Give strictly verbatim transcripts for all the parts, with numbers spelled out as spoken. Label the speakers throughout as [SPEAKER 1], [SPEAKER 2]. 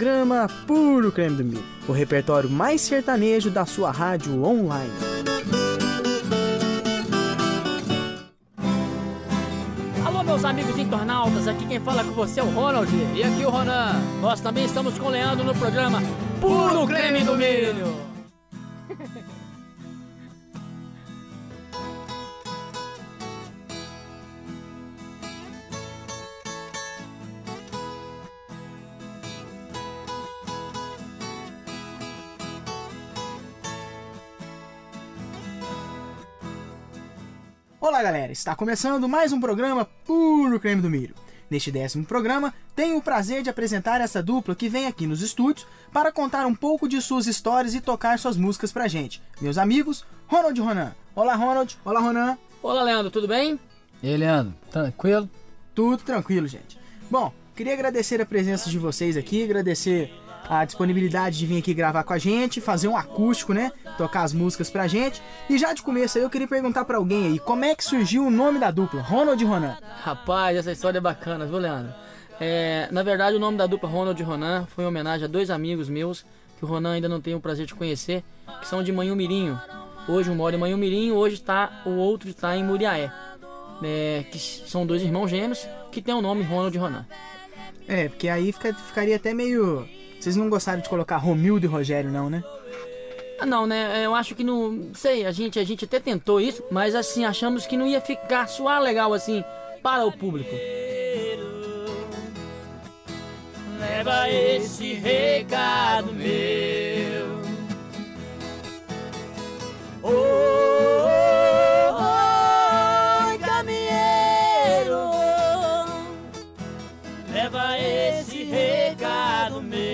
[SPEAKER 1] programa Puro Creme do Milho, o repertório mais sertanejo da sua rádio online.
[SPEAKER 2] Alô, meus amigos internautas, aqui quem fala com você é o Ronald e aqui o Ronan. Nós também estamos com o Leandro no programa Puro Creme do Milho.
[SPEAKER 1] Olá galera, está começando mais um programa Puro Creme do Milho. Neste décimo programa, tenho o prazer de apresentar essa dupla que vem aqui nos estúdios para contar um pouco de suas histórias e tocar suas músicas pra gente. Meus amigos, Ronald e Ronan. Olá Ronald, olá Ronan.
[SPEAKER 2] Olá Leandro, tudo bem?
[SPEAKER 3] E aí Leandro, tranquilo?
[SPEAKER 1] Tudo tranquilo, gente. Bom, queria agradecer a presença de vocês aqui, agradecer a disponibilidade de vir aqui gravar com a gente, fazer um acústico, né? Tocar as músicas pra gente. E já de começo aí eu queria perguntar pra alguém aí, como é que surgiu o nome da dupla, Ronald e Ronan?
[SPEAKER 2] Rapaz, essa história é bacana, viu, Leandro? É, na verdade, o nome da dupla Ronald e Ronan foi em homenagem a dois amigos meus, que o Ronan ainda não tem o prazer de conhecer, que são de Manhumirinho. Hoje um mora em Manhumirinho, hoje tá, o outro está em Muriaé. É, que são dois irmãos gêmeos que tem o nome Ronald e Ronan.
[SPEAKER 1] É, porque aí fica, ficaria até meio... Vocês não gostaram de colocar Romildo e Rogério, não, né?
[SPEAKER 2] Ah, não, né? Eu acho que não... Sei, a gente, a gente até tentou isso, mas assim, achamos que não ia ficar soar legal assim para o público.
[SPEAKER 4] Leva esse recado meu. Oh, oh, oh, caminheiro, leva esse recado meu.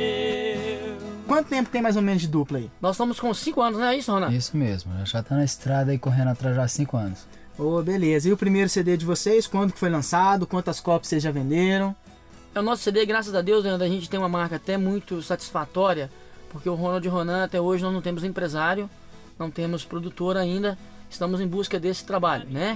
[SPEAKER 1] Quanto tempo tem mais ou menos de dupla aí?
[SPEAKER 2] Nós estamos com cinco anos, não é isso, Ronan?
[SPEAKER 3] Isso mesmo, já tá na estrada aí correndo atrás já há cinco anos.
[SPEAKER 1] Ô, oh, beleza. E o primeiro C D de vocês, quando que foi lançado? Quantas cópias vocês já venderam?
[SPEAKER 2] É o nosso C D, graças a Deus, Leandro, a gente tem uma marca até muito satisfatória, porque o Ronald e Ronan até hoje nós não temos empresário, não temos produtor ainda, estamos em busca desse trabalho, né?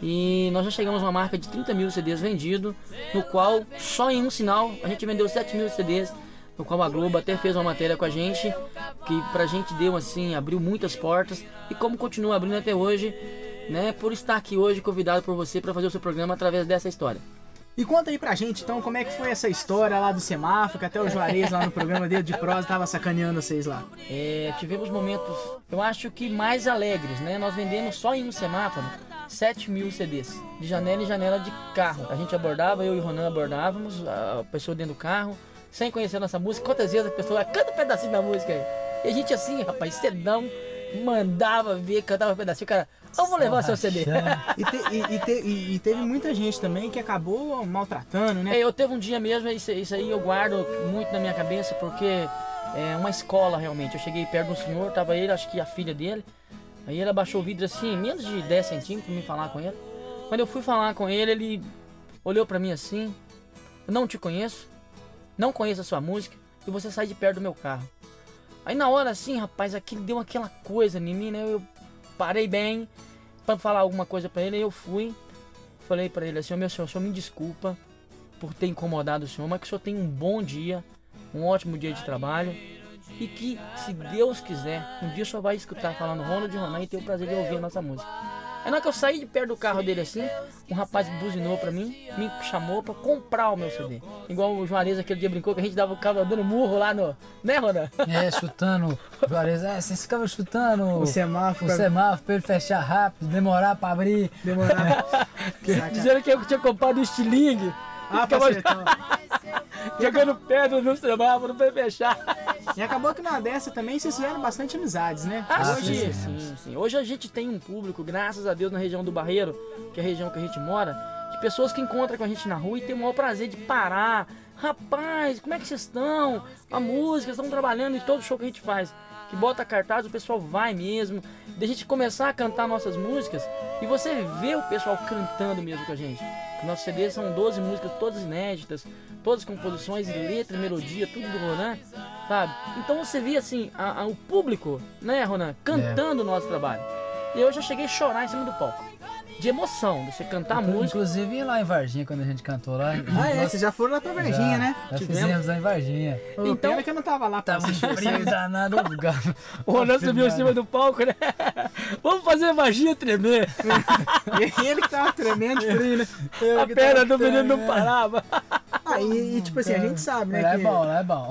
[SPEAKER 2] E nós já chegamos a uma marca de trinta mil C Ds vendidos, no qual só em um sinal a gente vendeu sete mil C Ds, no qual a Globo até fez uma matéria com a gente, que pra gente deu assim, abriu muitas portas, e como continua abrindo até hoje, né, por estar aqui hoje convidado por você para fazer o seu programa através dessa história.
[SPEAKER 1] E conta aí pra gente, então, como é que foi essa história lá do semáforo, que até o Juarez lá no programa dele de prosa tava sacaneando vocês lá.
[SPEAKER 2] É, tivemos momentos, eu acho que mais alegres, né? Nós vendemos só em um semáforo sete mil C Ds, de janela em janela de carro. A gente abordava, eu e o Ronan abordávamos, a pessoa dentro do carro, sem conhecer a nossa música. Quantas vezes a pessoa canta um pedacinho da música aí? E a gente assim, rapaz, cedão, mandava ver, cantava um pedacinho, o cara, eu vou levar o seu C D.
[SPEAKER 1] E, te, e, e, te, e, e teve muita gente também que acabou maltratando, né?
[SPEAKER 2] É, eu teve um dia mesmo, isso, isso aí eu guardo muito na minha cabeça, porque é uma escola realmente. Eu cheguei perto do senhor, tava ele, acho que a filha dele, aí ele abaixou o vidro assim, menos de dez centímetros pra me falar com ele. Quando eu fui falar com ele, ele olhou pra mim assim, eu não te conheço, não conheço a sua música, e você sai de perto do meu carro. Aí na hora assim, rapaz, aquilo deu aquela coisa em mim, né? Eu parei bem pra falar alguma coisa pra ele, aí eu fui, falei pra ele assim, meu senhor, o senhor me desculpa por ter incomodado o senhor, mas que o senhor tenha um bom dia, um ótimo dia de trabalho, e que, se Deus quiser, um dia o senhor vai escutar falando Ronald e Ronan e ter o prazer de ouvir a nossa música. Aí na hora que eu saí de perto do carro dele assim, um rapaz buzinou pra mim, me chamou pra comprar o meu C D. Igual o Juarez aquele dia brincou que a gente dava o cabo dando murro lá no... Né, Ronan?
[SPEAKER 3] É, chutando, Juarez, é, vocês ficavam chutando
[SPEAKER 1] O semáforo.
[SPEAKER 3] o
[SPEAKER 1] pra...
[SPEAKER 3] semáforo pra ele fechar rápido, demorar pra abrir.
[SPEAKER 1] Demorar.
[SPEAKER 2] Dizendo que eu tinha comprado o estilingue.
[SPEAKER 1] Ah, pra acertar.
[SPEAKER 2] Jogando pedra no semáforo pra fechar.
[SPEAKER 1] E acabou que na dessa também vocês fizeram bastante amizades, né?
[SPEAKER 2] Ah,
[SPEAKER 1] Hoje,
[SPEAKER 2] sim, sim, sim. Hoje a gente tem um público, graças a Deus, na região do Barreiro, que é a região que a gente mora, de pessoas que encontram com a gente na rua e tem o maior prazer de parar. Rapaz, como é que vocês estão? A música, estão trabalhando em todo show que a gente faz. Que bota cartaz, o pessoal vai mesmo. Da gente começar a cantar nossas músicas e você vê o pessoal cantando mesmo com a gente. Nossos C Ds são doze músicas, todas inéditas, todas composições, letra, melodia, tudo do Ronan, sabe? Então você vê assim, a, a, o público, né, Ronan, cantando o nosso trabalho. E eu já cheguei a chorar em cima do palco. de emoção, de você cantar a música.
[SPEAKER 3] Inclusive lá em Varginha, quando a gente cantou lá.
[SPEAKER 1] Ah, é?
[SPEAKER 3] nós-
[SPEAKER 1] Vocês já foram lá pra Varginha,
[SPEAKER 3] já,
[SPEAKER 1] né?
[SPEAKER 3] Já
[SPEAKER 2] Tivemos.
[SPEAKER 3] fizemos lá em Varginha.
[SPEAKER 1] Ô,
[SPEAKER 2] Então-
[SPEAKER 1] pena que eu não tava lá pra
[SPEAKER 3] Tava um
[SPEAKER 1] assistir
[SPEAKER 3] frio
[SPEAKER 1] vocês.
[SPEAKER 3] danado.
[SPEAKER 2] O Ronan subiu em cima do palco, né? Vamos fazer magia tremer.
[SPEAKER 1] E ele que tava tremendo de frio, né? Eu
[SPEAKER 2] A
[SPEAKER 1] que
[SPEAKER 2] perna
[SPEAKER 1] tava
[SPEAKER 2] do menino não
[SPEAKER 1] tremendo.
[SPEAKER 2] parava.
[SPEAKER 1] Ah, e, e, tipo assim, a gente sabe, né?
[SPEAKER 3] Lá é
[SPEAKER 1] que
[SPEAKER 3] bom, lá é bom.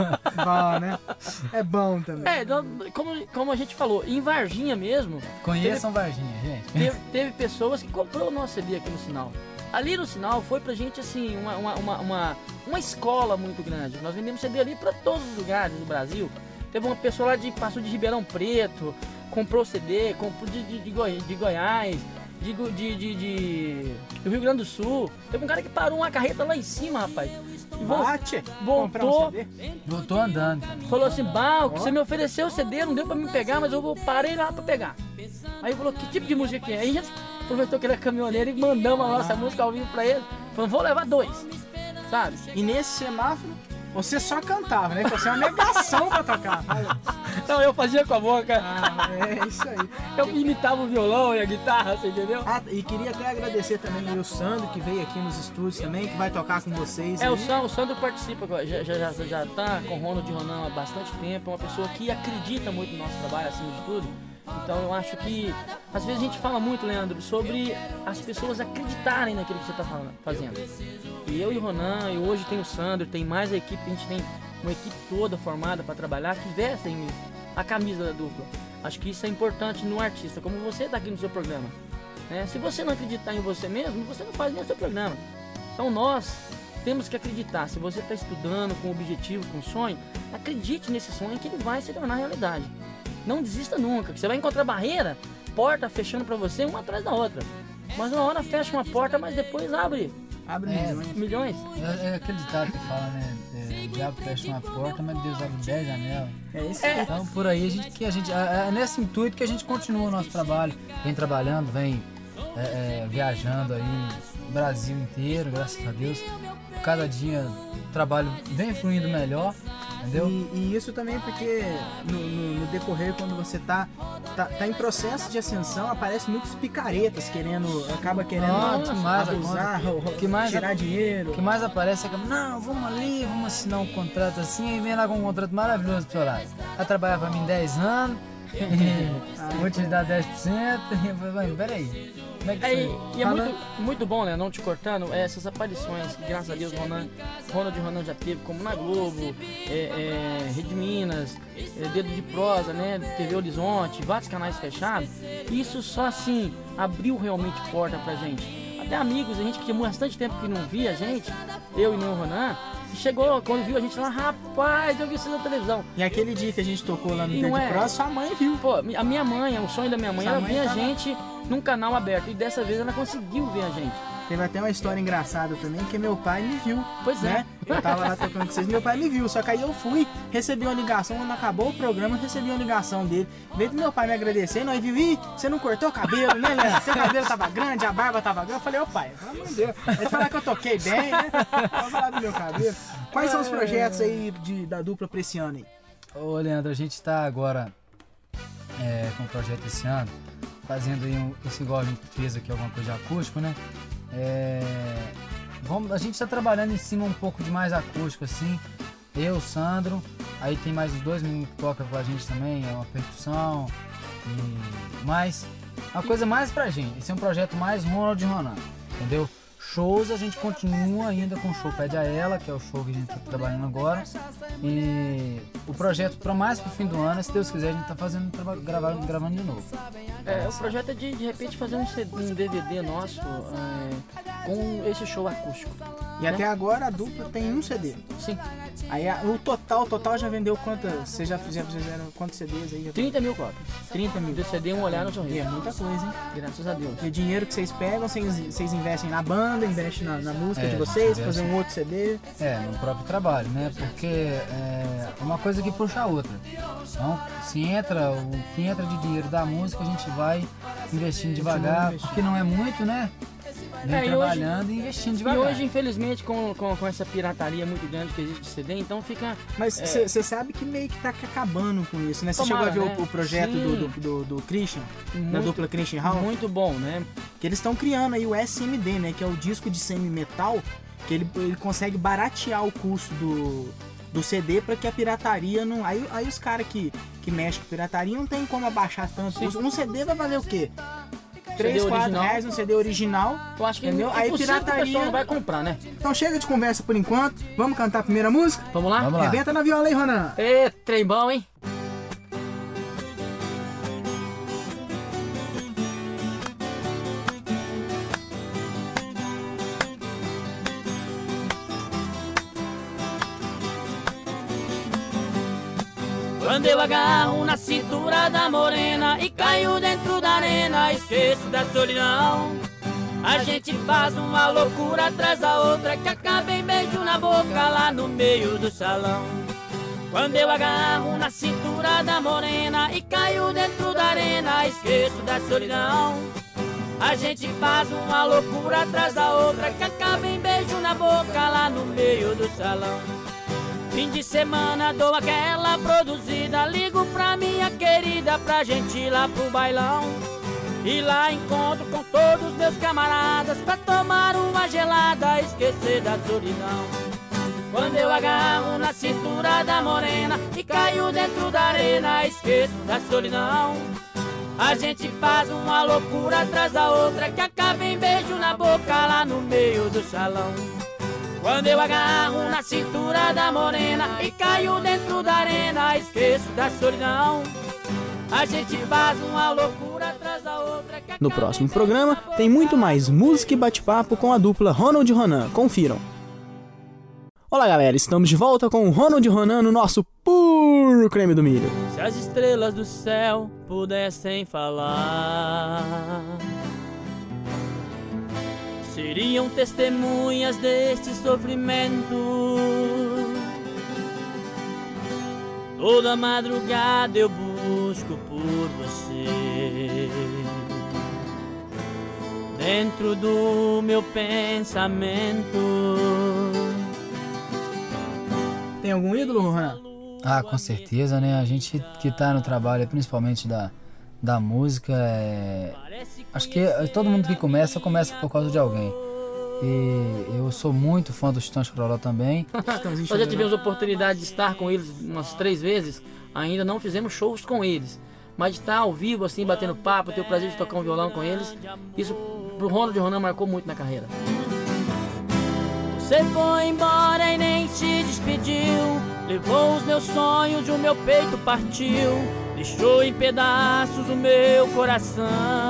[SPEAKER 1] bom, né? É bom também.
[SPEAKER 2] É, então, como, como a gente falou, em Varginha mesmo,
[SPEAKER 3] Conheçam Varginha, gente.
[SPEAKER 2] teve, teve pessoas que comprou o nosso C D aqui no Sinal. Ali no Sinal foi pra gente, assim, uma, uma, uma, uma, uma escola muito grande. Nós vendemos C D ali pra todos os lugares do Brasil. Teve uma pessoa lá de passou de Ribeirão Preto, comprou C D, comprou de, de, de, Goi- de Goiás, de, Go- de, de, de- do Rio Grande do Sul. Teve um cara que parou uma carreta lá em cima, rapaz. E vol-
[SPEAKER 1] Bate.
[SPEAKER 2] voltou.
[SPEAKER 1] Comprar um C D.
[SPEAKER 3] Voltou andando.
[SPEAKER 2] Falou assim, bah, você me ofereceu o C D, não deu pra me pegar, mas eu vou parei lá pra pegar. Aí falou, que tipo de música que é? Aí a gente aproveitou que ele é caminhoneiro e mandamos a nossa música ao vivo pra ele. Falou, vou levar dois, sabe?
[SPEAKER 1] E nesse semáforo, você só cantava, né? Você é uma negação pra tocar.
[SPEAKER 2] Então eu fazia com a boca,
[SPEAKER 1] Ah, é isso aí.
[SPEAKER 2] eu imitava o violão e a guitarra, você entendeu?
[SPEAKER 1] Ah, e queria até agradecer também aí o Sandro, que veio aqui nos estúdios também, que vai tocar com vocês.
[SPEAKER 2] É,
[SPEAKER 1] aí.
[SPEAKER 2] o, Sam, o Sandro participa, agora, já, já, já, já tá com o Ronald e Ronan há bastante tempo, é uma pessoa que acredita muito no nosso trabalho, acima de tudo. Então eu acho que, às vezes a gente fala muito, Leandro, sobre as pessoas acreditarem naquilo que você está fazendo. E eu e o Ronan, e hoje tem o Sandro, tem mais a equipe, a gente tem uma equipe toda formada para trabalhar, que vestem a camisa da dupla. Acho que isso é importante no artista, como você está aqui no seu programa. Né? Se você não acreditar em você mesmo, você não faz nem o seu programa. Então nós temos que acreditar. Se você está estudando com objetivo, com sonho, acredite nesse sonho que ele vai se tornar realidade. Não desista nunca, que você vai encontrar barreira, porta fechando para você uma atrás da outra. Mas uma hora fecha uma porta, mas depois abre
[SPEAKER 1] Abre
[SPEAKER 3] É.
[SPEAKER 1] milhões.
[SPEAKER 2] milhões.
[SPEAKER 3] É, é aquele ditado que fala, né? É, o diabo fecha uma porta, mas Deus abre dez janelas.
[SPEAKER 1] É isso aí.
[SPEAKER 3] Então por aí a gente que a gente é, é nesse intuito que a gente continua o nosso trabalho, vem trabalhando, vem é, é, viajando aí o Brasil inteiro, graças a Deus. Cada dia o trabalho vem fluindo melhor, entendeu?
[SPEAKER 1] E, e isso também porque no, no- no decorrer, quando você tá, tá, tá em processo de ascensão, aparecem muitos picaretas querendo, acaba querendo
[SPEAKER 3] Ah, demais,
[SPEAKER 1] abusar, rou- rou-
[SPEAKER 3] que mais-
[SPEAKER 1] tirar dinheiro.
[SPEAKER 3] O que mais aparece é que, não, vamos ali, vamos assinar um contrato assim, aí vem lá com um contrato maravilhoso pro seu lado. Vai trabalhar pra mim dez anos, e vou te dar dez por cento, e eu falei, "Vai, peraí, como é que
[SPEAKER 2] É, e,
[SPEAKER 3] foi?"
[SPEAKER 2] e é
[SPEAKER 1] Fala-
[SPEAKER 2] muito, muito bom, né? Não te cortando, é, essas aparições que graças a Deus Ronan, Ronald e Ronan já teve, como na Globo, é, é, Rede Minas, é, Dedo de Prosa, né? T V Horizonte, vários canais fechados. Isso só assim abriu realmente porta pra gente. Até amigos, a gente que tinha bastante tempo que não via a gente, eu e nem o Ronan, e chegou, quando viu a gente lá, rapaz, eu vi isso na televisão.
[SPEAKER 1] E aquele dia que a gente tocou lá no
[SPEAKER 2] E
[SPEAKER 1] Dedo
[SPEAKER 2] não
[SPEAKER 1] de
[SPEAKER 2] é-
[SPEAKER 1] Pro, sua mãe viu.
[SPEAKER 2] Pô, a minha mãe, o sonho da minha mãe
[SPEAKER 1] Sua
[SPEAKER 2] era
[SPEAKER 1] mãe
[SPEAKER 2] ver a
[SPEAKER 1] tava-
[SPEAKER 2] gente num canal aberto. E dessa vez ela conseguiu ver a gente.
[SPEAKER 1] Teve até uma história engraçada também, que meu pai me viu.
[SPEAKER 2] Pois
[SPEAKER 1] né?
[SPEAKER 2] é.
[SPEAKER 1] Eu tava lá tocando com vocês, meu pai me viu, só que aí eu fui, recebi uma ligação, quando acabou o programa, eu recebi uma ligação dele. Veio do meu pai me agradecendo, aí viu, ih, você não cortou o cabelo, né, Léo? Seu cabelo tava grande, a barba tava grande. Eu falei, ô pai, pelo amor de Deus. Ele falar que eu toquei bem, né? Vamos falar do meu cabelo. Quais são os projetos aí de, da dupla pra esse ano aí?
[SPEAKER 3] Ô Leandro, a gente está agora é, com o projeto esse ano, fazendo aí um, esse igual a gente fez aqui, alguma coisa de acústico, né? É, vamos, a gente está trabalhando em cima um pouco de mais acústico assim, eu, Sandro, aí tem mais os dois meninos que tocam com a gente também, é uma percussão, e mais, uma coisa mais pra gente, esse é um projeto mais Ronald e Ronan, entendeu? Shows a gente continua ainda com o show Pede a Ela, que é o show que a gente está trabalhando agora. E o projeto para mais pro fim do ano, se Deus quiser, a gente tá fazendo traba- gravar, gravando de novo.
[SPEAKER 2] É, o projeto é de, de repente fazer um, C D, um D V D nosso é, com esse show acústico.
[SPEAKER 1] E até agora a dupla tem um C D.
[SPEAKER 2] Sim,
[SPEAKER 1] Aí a- o total, o total já vendeu quantas? Vocês já fizeram, fizeram quantos C Ds aí? Já
[SPEAKER 2] trinta mil cópias.
[SPEAKER 1] trinta mil.
[SPEAKER 2] Do C D Um Olhar no
[SPEAKER 1] E é
[SPEAKER 2] Sorriso.
[SPEAKER 1] muita coisa, hein?
[SPEAKER 2] Graças a Deus.
[SPEAKER 1] E o dinheiro que vocês pegam, vocês, vocês investem na banda, investem na, na música
[SPEAKER 3] É,
[SPEAKER 1] de vocês,
[SPEAKER 3] investe.
[SPEAKER 1] fazer um outro C D.
[SPEAKER 3] É, no próprio trabalho, né? Porque é uma coisa que puxa a outra. Então, se entra, o que entra de dinheiro da música, a gente vai investindo devagar,
[SPEAKER 1] investindo.
[SPEAKER 3] porque não é muito, né? Vem
[SPEAKER 2] É, e
[SPEAKER 3] trabalhando e investindo
[SPEAKER 2] E
[SPEAKER 3] devagar.
[SPEAKER 2] hoje, infelizmente, com, com, com essa pirataria muito grande que existe de C D, então fica...
[SPEAKER 1] Mas
[SPEAKER 2] É.
[SPEAKER 1] você sabe que meio que tá acabando com isso, né? Você
[SPEAKER 2] Tomara,
[SPEAKER 1] chegou a ver
[SPEAKER 2] né?
[SPEAKER 1] o, o projeto
[SPEAKER 2] Sim.
[SPEAKER 1] do, do, do, do Christian, da
[SPEAKER 2] Muito-
[SPEAKER 1] dupla Christian Hall?
[SPEAKER 2] Muito bom, né?
[SPEAKER 1] que eles estão criando aí o S M D, né? Que é o disco de semi-metal, que ele, ele consegue baratear o custo do, do C D para que a pirataria não... Aí, aí os caras que, que mexem com pirataria não tem como abaixar tanto.
[SPEAKER 2] Sim.
[SPEAKER 1] Um C D vai valer o quê?
[SPEAKER 2] C D
[SPEAKER 1] três, quatro
[SPEAKER 2] original.
[SPEAKER 1] reais um C D original.
[SPEAKER 2] Eu acho que
[SPEAKER 1] Entendeu?
[SPEAKER 2] é
[SPEAKER 1] Aí
[SPEAKER 2] impossível que o
[SPEAKER 1] pirataria-
[SPEAKER 2] pessoal não vai comprar, né?
[SPEAKER 1] Então chega de conversa por enquanto. Vamos cantar a primeira música?
[SPEAKER 2] Vamos lá?
[SPEAKER 3] Vamos lá.
[SPEAKER 1] Rebenta na viola aí, Ronan.
[SPEAKER 2] Ê, trem bom, hein?
[SPEAKER 4] Quando eu agarro na cintura da morena e caio dentro da arena, esqueço da solidão. A gente faz uma loucura atrás da outra que acaba em beijo na boca lá no meio do salão. Quando eu agarro na cintura da morena e caio dentro da arena, esqueço da solidão. A gente faz uma loucura atrás da outra que acaba em beijo na boca lá no meio do salão. Fim de semana dou aquela produzida, ligo pra minha querida pra gente ir lá pro bailão. E lá encontro com todos os meus camaradas pra tomar uma gelada, esquecer da solidão. Quando eu agarro na cintura da morena e caio dentro da arena, esqueço da solidão. A gente faz uma loucura atrás da outra que acaba em beijo na boca lá no meio do salão. Quando eu agarro na cintura da morena e caio dentro da arena, esqueço da solidão. A gente faz uma loucura atrás da outra que
[SPEAKER 1] No
[SPEAKER 4] acaba
[SPEAKER 1] próximo programa tem muito mais música e bate-papo com a dupla Ronald e Ronan. Confiram. Olá, galera. Estamos de volta com o Ronald e Ronan no nosso Puro Creme do Milho.
[SPEAKER 4] Se as estrelas do céu pudessem falar, seriam testemunhas deste sofrimento. Toda madrugada eu busco por você, dentro do meu pensamento.
[SPEAKER 1] Tem algum ídolo, Ronan?
[SPEAKER 3] Ah, com certeza, né? A gente que tá no trabalho, principalmente da, da música, é... acho que todo mundo que começa, começa por causa de alguém. E eu sou muito fã do Chitão Chororó também.
[SPEAKER 1] Chitãozinho
[SPEAKER 2] Nós já
[SPEAKER 1] Chororó.
[SPEAKER 2] tivemos a oportunidade de estar com eles umas três vezes, ainda não fizemos shows com eles. Mas de estar ao vivo, assim, batendo papo, ter o prazer de tocar um violão com eles, isso pro Ronald e Ronan marcou muito na carreira.
[SPEAKER 4] Você foi embora e nem se despediu, levou os meus sonhos e o meu peito partiu, deixou em pedaços o meu coração.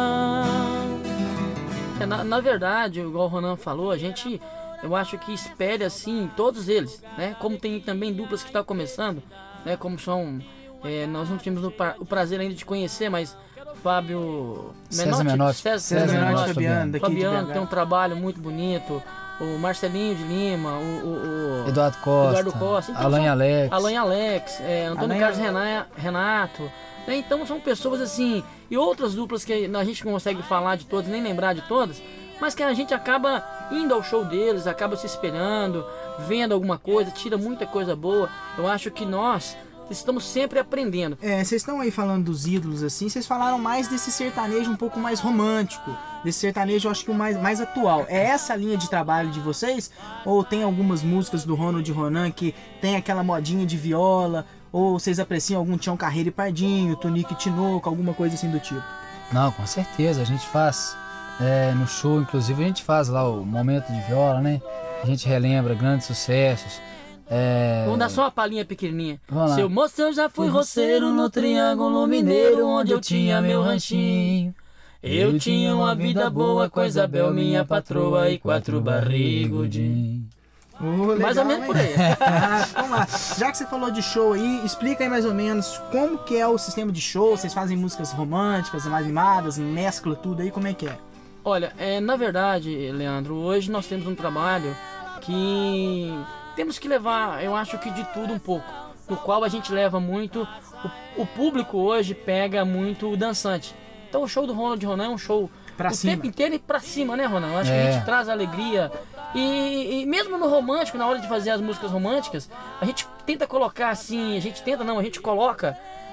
[SPEAKER 2] É, na, na verdade, igual o Ronan falou, a gente, eu acho que espelha assim todos eles, né? Como tem também duplas que estão começando, né? Como são, é, nós não tivemos o, pra, o prazer ainda de conhecer, mas Fábio
[SPEAKER 3] César Menotti.
[SPEAKER 2] César,
[SPEAKER 1] César
[SPEAKER 2] César
[SPEAKER 1] Menotti
[SPEAKER 2] Menotti,
[SPEAKER 1] Fabiano, daqui de
[SPEAKER 2] Fabiano
[SPEAKER 1] B H.
[SPEAKER 2] tem um trabalho muito bonito, o Marcelinho de Lima, o, o, o
[SPEAKER 3] Eduardo Costa,
[SPEAKER 2] Eduardo Costa. Então,
[SPEAKER 3] Alan e
[SPEAKER 2] são-
[SPEAKER 3] Alex.
[SPEAKER 2] Alan e Alex, é, Antônio
[SPEAKER 1] Alan e
[SPEAKER 2] Carlos
[SPEAKER 1] Alex.
[SPEAKER 2] Rena- Renato, né? Então são pessoas assim, e outras duplas que a gente não consegue falar de todas, nem lembrar de todas, mas que a gente acaba indo ao show deles, acaba se espelhando, vendo alguma coisa, tira muita coisa boa. Eu acho que nós estamos sempre aprendendo.
[SPEAKER 1] É, vocês estão aí falando dos ídolos assim, vocês falaram mais desse sertanejo um pouco mais romântico, desse sertanejo eu acho que o mais, mais atual. É essa a linha de trabalho de vocês? Ou tem algumas músicas do Ronald e Ronan que tem aquela modinha de viola? Ou vocês apreciam algum Tião Carreiro e Pardinho, Tonico e Tinoco, alguma coisa assim do tipo?
[SPEAKER 3] Não, com certeza, a gente faz é, no show, inclusive a gente faz lá o momento de viola, né? A gente relembra grandes sucessos. É...
[SPEAKER 2] Vamos dar só uma palhinha pequenininha.
[SPEAKER 3] Vamos lá.
[SPEAKER 2] Seu moço, eu já fui
[SPEAKER 3] Fui
[SPEAKER 2] roceiro no Triângulo Mineiro, onde eu tinha meu ranchinho. Eu tinha uma vida boa com a Isabel, minha patroa, e quatro barrigudinhos.
[SPEAKER 1] Oh,
[SPEAKER 2] Mais ou menos por aí.
[SPEAKER 1] Ah, vamos lá. Já que você falou de show aí, explica aí mais ou menos como que é o sistema de show. Vocês fazem músicas românticas, mais animadas, mescla tudo aí, como é que é?
[SPEAKER 2] Olha, é, na verdade, Leandro, hoje nós temos um trabalho que temos que levar, eu acho que de tudo um pouco, no qual a gente leva muito, o, o público hoje pega muito o dançante. Então o show do Ronald e Ronan é um show
[SPEAKER 1] Pra
[SPEAKER 2] o
[SPEAKER 1] cima.
[SPEAKER 2] tempo inteiro e pra cima, né, Ronan? Eu acho que
[SPEAKER 3] É.
[SPEAKER 2] a gente traz alegria e, e mesmo no romântico, na hora de fazer as músicas românticas, a gente tenta colocar assim, a gente tenta não, a gente coloca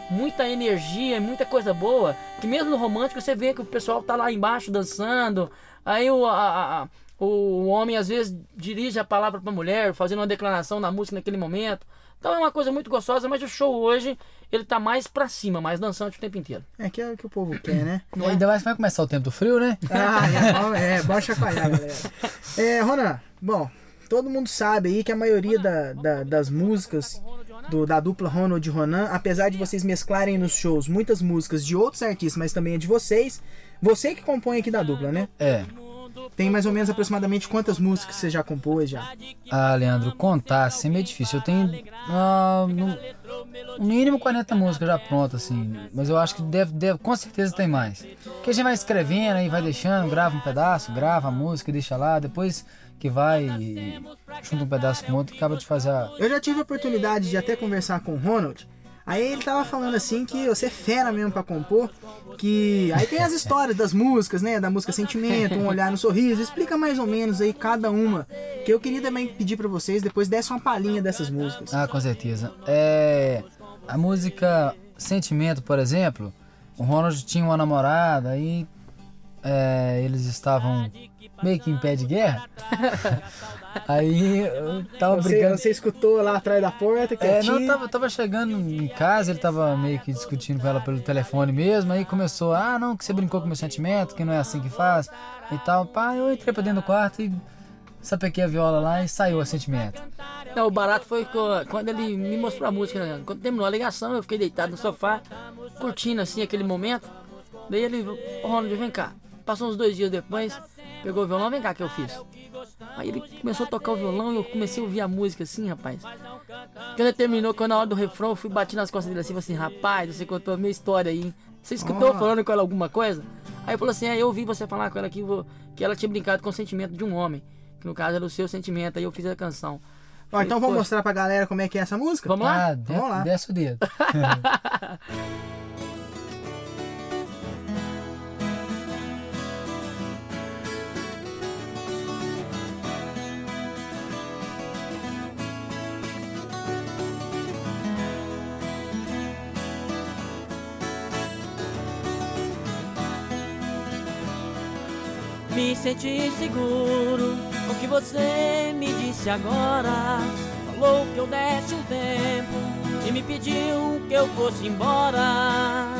[SPEAKER 2] muita energia, muita coisa boa, que mesmo no romântico você vê que o pessoal tá lá embaixo dançando, aí o, a, a, o homem às vezes dirige a palavra pra mulher, fazendo uma declaração na música naquele momento. Então é uma coisa muito gostosa, mas o show hoje, ele tá mais pra cima, mais dançante o tempo inteiro.
[SPEAKER 1] É que é o que o povo quer, né?
[SPEAKER 3] E ainda mais que vai começar o tempo do frio, né?
[SPEAKER 1] Ah, é bom, é, bom chacoalhar, galera. É, Ronan, bom, todo mundo sabe aí que a maioria da, da, das músicas do, da dupla Ronald e Ronan, apesar de vocês mesclarem nos shows muitas músicas de outros artistas, mas também é de vocês, você que compõe aqui da dupla, né?
[SPEAKER 3] É.
[SPEAKER 1] Tem mais ou menos aproximadamente quantas músicas você já compôs já?
[SPEAKER 3] Ah, Leandro, contar assim é meio difícil. Eu tenho ah, no, no mínimo quarenta músicas já prontas, assim. Mas eu acho que deve, deve, com certeza tem mais. Porque a gente vai escrevendo aí, vai deixando, grava um pedaço, grava a música, deixa lá, depois que vai e junta um pedaço com outro e acaba de fazer a...
[SPEAKER 1] Eu já tive a oportunidade de até conversar com o Ronald. Aí ele tava falando assim que você é fera mesmo pra compor, que aí tem as histórias das músicas, né, da música Sentimento, Um Olhar no Sorriso, explica mais ou menos aí cada uma, que eu queria também pedir pra vocês depois desse uma palhinha dessas músicas.
[SPEAKER 3] Ah, com certeza. É, a música Sentimento, por exemplo, o Ronald tinha uma namorada e é, eles estavam meio que em pé de guerra. Aí eu tava
[SPEAKER 1] você,
[SPEAKER 3] brigando.
[SPEAKER 1] Você escutou lá atrás da porta,
[SPEAKER 3] É,
[SPEAKER 1] quietinho?
[SPEAKER 3] não, eu tava, tava chegando em casa, ele tava meio que discutindo com ela pelo telefone mesmo, aí começou, ah não, que você brincou com meu sentimento, que não é assim que faz, e tal. Pá, eu entrei pra dentro do quarto e sapequei a viola lá e saiu o sentimento.
[SPEAKER 2] Não, o barato foi quando ele me mostrou a música, né? Quando terminou a ligação, eu fiquei deitado no sofá, curtindo assim aquele momento. Daí ele, ô Ronald, vem cá. Passou uns dois dias depois, pegou o violão, vem cá que eu fiz. Aí ele começou a tocar o violão e eu comecei a ouvir a música assim, rapaz. Quando ele terminou, quando na hora do refrão, eu fui bati nas costas dele assim, falei assim, rapaz, você contou a minha história aí, hein? Você escutou
[SPEAKER 1] Oh.
[SPEAKER 2] falando com ela alguma coisa? Aí ele falou assim, é, eu ouvi você falar com ela que, que ela tinha brincado com o sentimento de um homem, que no caso era o seu sentimento, aí eu fiz a canção.
[SPEAKER 1] Ó, então vamos
[SPEAKER 2] Poxa.
[SPEAKER 1] mostrar pra galera como é que é essa música?
[SPEAKER 2] Vamos lá?
[SPEAKER 3] Ah, de,
[SPEAKER 1] Vamos lá.
[SPEAKER 3] desce o dedo.
[SPEAKER 4] Me senti seguro com o que você me disse agora. Falou que eu desse um tempo e me pediu que eu fosse embora.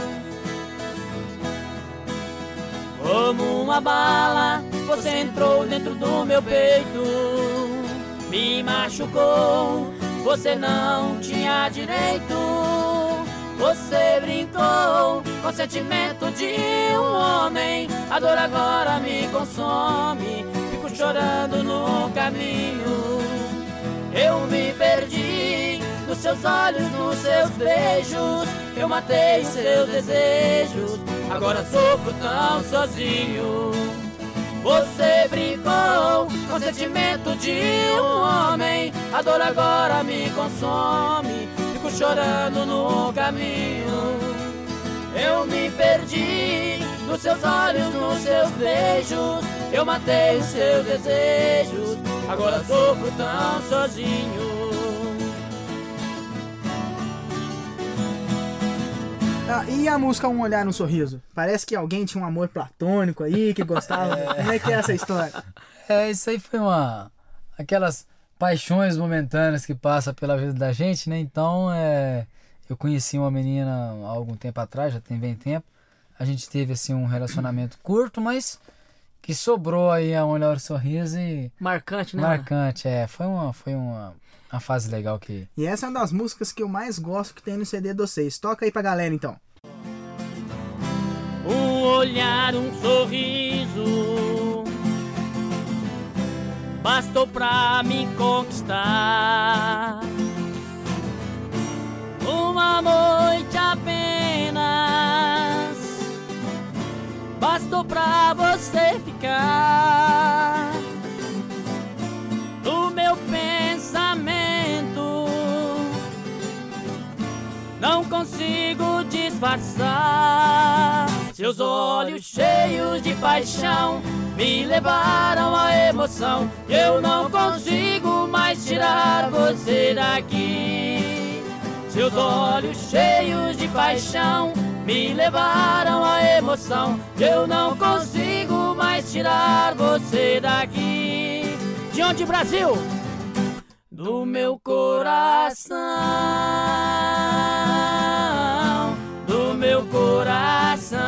[SPEAKER 4] Como uma bala, você entrou dentro do meu peito, me machucou, você não tinha direito. Você brincou com o sentimento de um homem, a dor agora me consome, fico chorando no caminho. Eu me perdi nos seus olhos, nos seus beijos, eu matei os seus desejos, agora sofro tão sozinho. Você brincou com o sentimento de um homem, a dor agora me consome, fico chorando no caminho. Eu me perdi nos seus olhos, nos seus beijos, eu matei os seus desejos, agora sofro tão sozinho.
[SPEAKER 1] Ah, e a música Um Olhar no Sorriso? Parece que alguém tinha um amor platônico aí, que gostava. Como é que é essa história?
[SPEAKER 3] É, isso aí foi uma... aquelas paixões momentâneas que passam pela vida da gente, né? Então, é... eu conheci uma menina há algum tempo atrás, já tem bem tempo. A gente teve, assim, um relacionamento curto, mas que sobrou aí a Um Olhar no Sorriso e...
[SPEAKER 2] Marcante, né?
[SPEAKER 3] Marcante, é. Foi uma, foi uma, uma fase legal que...
[SPEAKER 1] E essa é uma das músicas que eu mais gosto que tem no C D de vocês. Toca aí pra galera, então.
[SPEAKER 4] Um olhar, um sorriso, bastou pra me conquistar. Uma noite apenas bastou pra você ficar no meu pensamento. Não consigo disfarçar. Seus olhos cheios de paixão me levaram à emoção. Eu não consigo mais tirar você daqui. Seus olhos cheios de paixão me levaram à emoção. Eu não consigo mais tirar você daqui. De onde, Brasil? Do meu coração, do meu coração,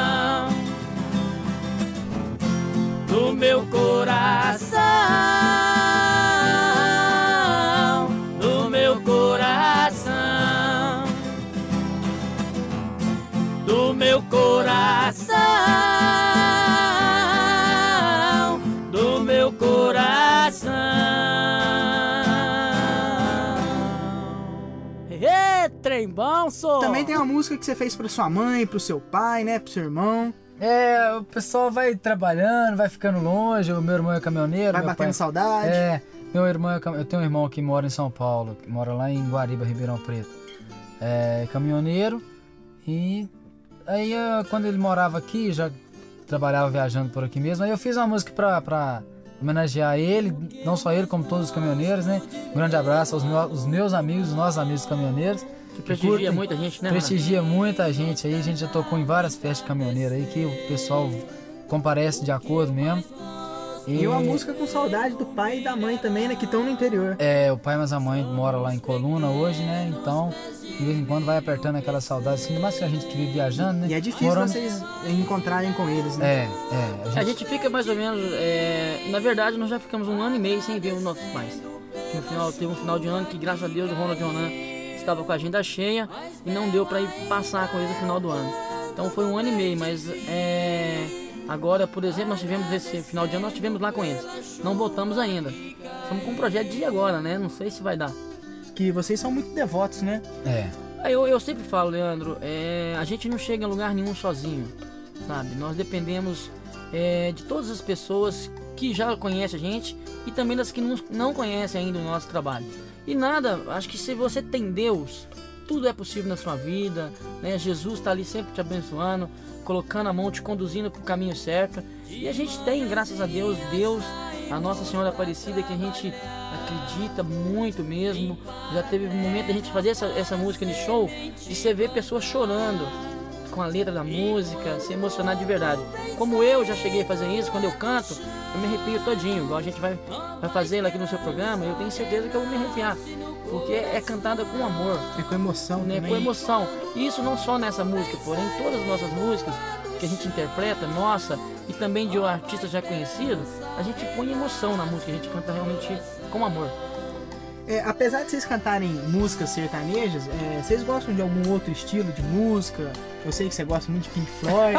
[SPEAKER 4] do meu coração, do meu coração, do meu coração, do meu coração. Ê, trem bom, só.
[SPEAKER 1] Também tem uma música que você fez pra sua mãe, pro seu pai, né? Pro seu irmão.
[SPEAKER 3] É, o pessoal vai trabalhando, vai ficando longe, o meu irmão é caminhoneiro.
[SPEAKER 1] Vai
[SPEAKER 3] meu
[SPEAKER 1] batendo
[SPEAKER 3] pai...
[SPEAKER 1] saudade.
[SPEAKER 3] É, meu irmão é cam... eu tenho um irmão que mora em São Paulo, que mora lá em Guariba, Ribeirão Preto. É caminhoneiro e aí eu, quando ele morava aqui, já trabalhava viajando por aqui mesmo, aí eu fiz uma música pra, pra homenagear ele, não só ele, como todos os caminhoneiros, né? Um grande abraço aos meus, os meus amigos, os nossos amigos caminhoneiros.
[SPEAKER 2] Que prestigia muita gente, né?
[SPEAKER 3] Prestigia muita gente aí, a gente já tocou em várias festas de caminhoneiro aí, que o pessoal comparece de acordo mesmo.
[SPEAKER 1] E, e uma música com saudade do pai e da mãe também, né? Que estão no interior.
[SPEAKER 3] É, o pai, mas a mãe mora lá em Coluna hoje, né? Então, de vez em quando vai apertando aquela saudade, assim, mais que a gente que vive viajando, né?
[SPEAKER 1] E é difícil
[SPEAKER 3] Morando...
[SPEAKER 1] vocês encontrarem com eles, né?
[SPEAKER 3] É, é.
[SPEAKER 2] A gente... a gente fica mais ou menos, é... na verdade nós já ficamos um ano e meio sem ver os nossos pais. No final, teve um final de ano que, graças a Deus, o Ronald Jonan estava com a agenda cheia e não deu para ir passar com eles no final do ano. Então foi um ano e meio, mas é... agora, por exemplo, nós tivemos esse final de ano, nós tivemos lá com eles. Não voltamos ainda. Estamos com um projeto de ir agora, né? Não sei se vai dar.
[SPEAKER 1] Que vocês são muito devotos, né?
[SPEAKER 3] É.
[SPEAKER 2] Eu, eu sempre falo, Leandro, é... a gente não chega em lugar nenhum sozinho, sabe? Nós dependemos é, de todas as pessoas que já conhecem a gente e também das que não, não conhecem ainda o nosso trabalho. E nada, acho que se você tem Deus, tudo é possível na sua vida, né? Jesus está ali sempre te abençoando, colocando a mão, te conduzindo para o caminho certo. E a gente tem, graças a Deus, Deus, a Nossa Senhora Aparecida, que a gente acredita muito mesmo. Já teve um momento da gente fazer essa, essa música de show, de você ver pessoas chorando com a letra da música, se emocionar de verdade. Como eu já cheguei a fazer isso, quando eu canto, eu me arrepio todinho, igual a gente vai, vai fazer aqui no seu programa, eu tenho certeza que eu vou me arrepiar, porque é cantada com amor.
[SPEAKER 1] É com emoção,
[SPEAKER 2] né?
[SPEAKER 1] também.
[SPEAKER 2] Com emoção. E isso não só nessa música, porém todas as nossas músicas que a gente interpreta, nossa, e também de um artista já conhecido, a gente põe emoção na música, a gente canta realmente com amor.
[SPEAKER 1] É, apesar de vocês cantarem músicas sertanejas, é, vocês gostam de algum outro estilo de música? Eu sei que você gosta muito de Pink Floyd.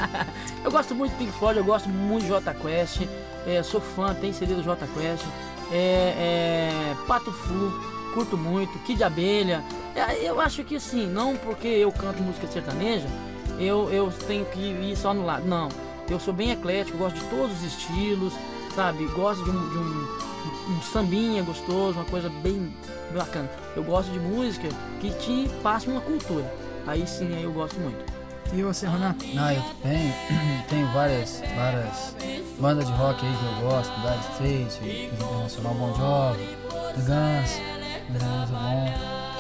[SPEAKER 2] Eu gosto muito de Pink Floyd, eu gosto muito de Jota Quest, é, sou fã, tem C D do Jota Quest, é, é, Pato Fu, curto muito, Kid Abelha. É, eu acho que assim, não porque eu canto música sertaneja, eu, eu tenho que ir só no lado, não. Eu sou bem eclético, gosto de todos os estilos, sabe? Gosto de um, de um, um sambinha gostoso, uma coisa bem bacana. Eu gosto de música que te passe uma cultura. Aí sim, aí eu gosto muito.
[SPEAKER 1] E você, Ronan?
[SPEAKER 3] Ah, eu tenho, tenho várias, várias bandas de rock aí que eu gosto, Dire Straits, Internacional, Bon Jovi, The Guns, muito bom.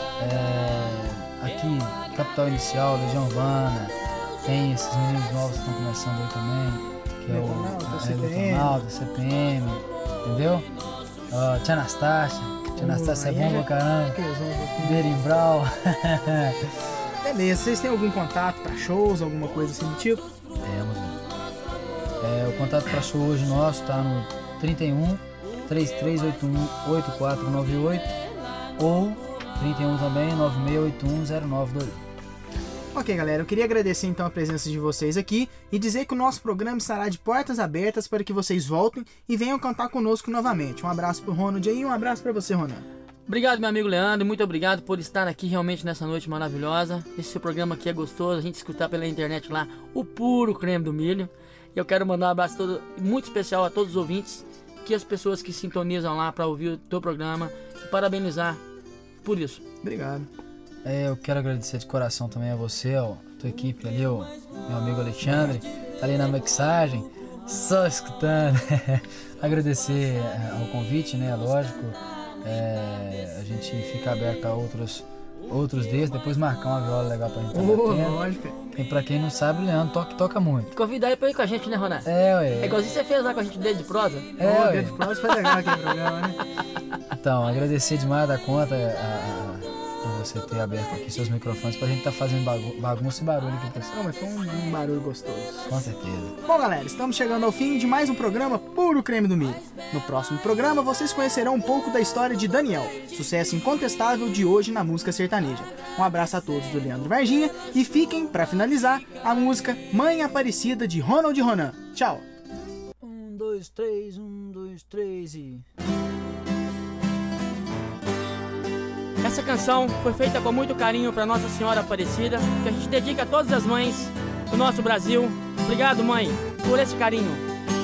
[SPEAKER 3] É, aqui, Capital Inicial, Legião Urbana, tem esses meninos novos que estão começando aí também, que é o Letonaldo, C P M, entendeu? Uh, Tia Anastácia, Tia Anastácia é bom pra caramba, Berimbral.
[SPEAKER 1] Beleza, vocês têm algum contato pra shows, alguma coisa assim do tipo?
[SPEAKER 3] Temos, né? É, o contato pra show hoje nosso tá no trinta e um, trinta e três oitenta e um, oitenta e quatro noventa e oito ou trinta e um também, nove seis oito um zero nove dois.
[SPEAKER 1] Ok, galera, eu queria agradecer então a presença de vocês aqui e dizer que o nosso programa estará de portas abertas para que vocês voltem e venham cantar conosco novamente. Um abraço pro Ronald aí e um abraço pra você, Ronan.
[SPEAKER 2] Obrigado, meu amigo Leandro, muito obrigado por estar aqui realmente nessa noite maravilhosa. Esse seu programa aqui é gostoso, a gente escutar pela internet lá o puro creme do milho. E eu quero mandar um abraço todo, muito especial a todos os ouvintes, que as pessoas que sintonizam lá para ouvir o teu programa, e parabenizar por isso.
[SPEAKER 1] Obrigado.
[SPEAKER 3] É, eu quero agradecer de coração também a você, ó, a tua equipe ali, o meu amigo Alexandre, tá ali na mixagem, só escutando. Agradecer ao convite, né, lógico. É, a gente fica aberto a outros outros desses, depois marcar uma viola legal pra gente.
[SPEAKER 1] Ô, lógico.
[SPEAKER 3] E pra quem não sabe, o Leandro toca, toca muito.
[SPEAKER 2] Convida aí pra ir com a gente, né, Ronaldo?
[SPEAKER 3] É, ué.
[SPEAKER 2] É igualzinho você fez lá com a gente dedo de prosa.
[SPEAKER 3] É,
[SPEAKER 1] Ô,
[SPEAKER 3] ué.
[SPEAKER 1] Dedo de Prosa foi legal aquele programa, né?
[SPEAKER 3] Então, agradecer demais da conta a, a, por você ter aberto aqui seus microfones pra gente tá fazendo bagu bagunça e barulho aqui, pessoal.
[SPEAKER 1] Não, mas foi um, um barulho gostoso.
[SPEAKER 3] Com certeza.
[SPEAKER 1] Bom, galera, estamos chegando ao fim de mais um programa Puro Creme do Milho. No próximo programa, vocês conhecerão um pouco da história de Daniel, sucesso incontestável de hoje na música sertaneja. Um abraço a todos do Leandro Varginha e fiquem, para finalizar, a música Mãe Aparecida de Ronald Ronan. Tchau!
[SPEAKER 2] Um, dois, três, um, dois, três e... Essa canção foi feita com muito carinho para Nossa Senhora Aparecida, que a gente dedica a todas as mães do nosso Brasil. Obrigado, mãe, por esse carinho.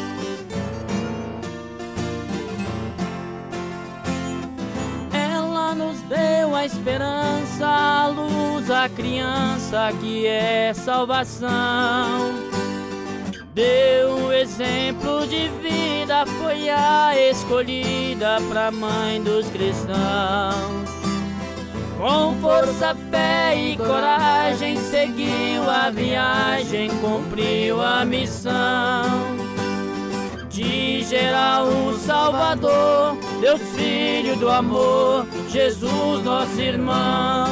[SPEAKER 2] Ela nos deu a esperança, a luz, a criança que é salvação. Deu exemplo de vida, foi a escolhida pra mãe dos cristãos. Com força, fé e coragem, seguiu a viagem, cumpriu a missão de gerar um Salvador, Deus Filho do amor, Jesus nosso irmão.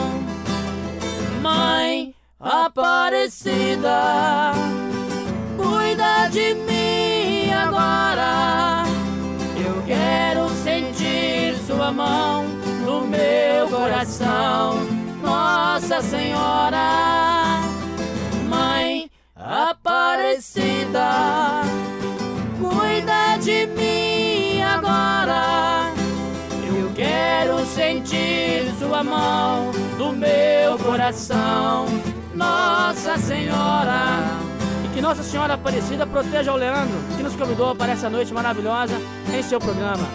[SPEAKER 2] Mãe Aparecida, cuida de mim agora, eu quero sentir sua mão no meu coração. Nossa Senhora, Mãe Aparecida, cuida de mim agora, eu quero sentir sua mão no meu coração. Nossa Senhora, e que Nossa Senhora Aparecida proteja o Leandro, que nos convidou para essa noite maravilhosa em seu programa.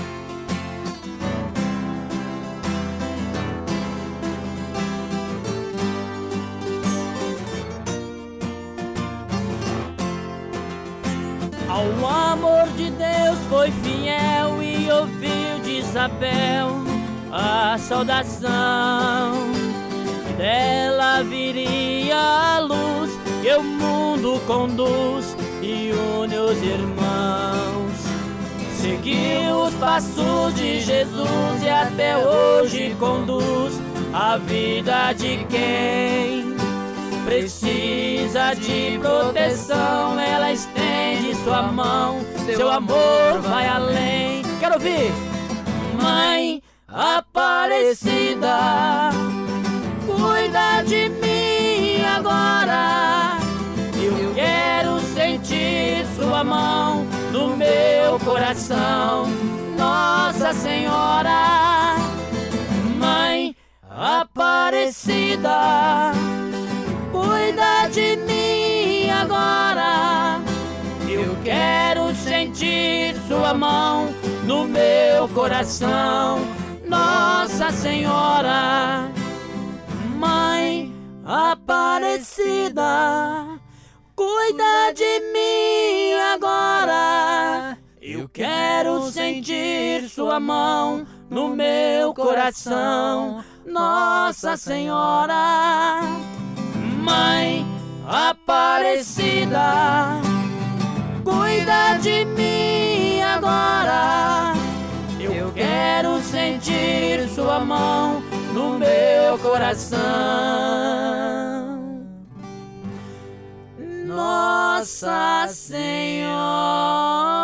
[SPEAKER 2] Ao amor de Deus foi fiel e ouviu de Isabel a saudação. Dela viria a luz que o mundo conduz e une os irmãos. Seguiu os passos de Jesus e até hoje conduz a vida de quem precisa de proteção. Ela estende sua mão, seu amor vai além. Quero ouvir! Mãe Aparecida, cuida de mim agora, eu quero sentir sua mão no meu coração. Nossa Senhora, Mãe Aparecida, cuida de mim agora, eu quero sentir sua mão no meu coração. Nossa Senhora, Mãe Aparecida, cuida de mim agora, eu quero sentir sua mão no meu coração. Nossa Senhora, Mãe Aparecida, cuida de mim agora, eu quero sentir sua mão no meu coração. Nossa Senhora.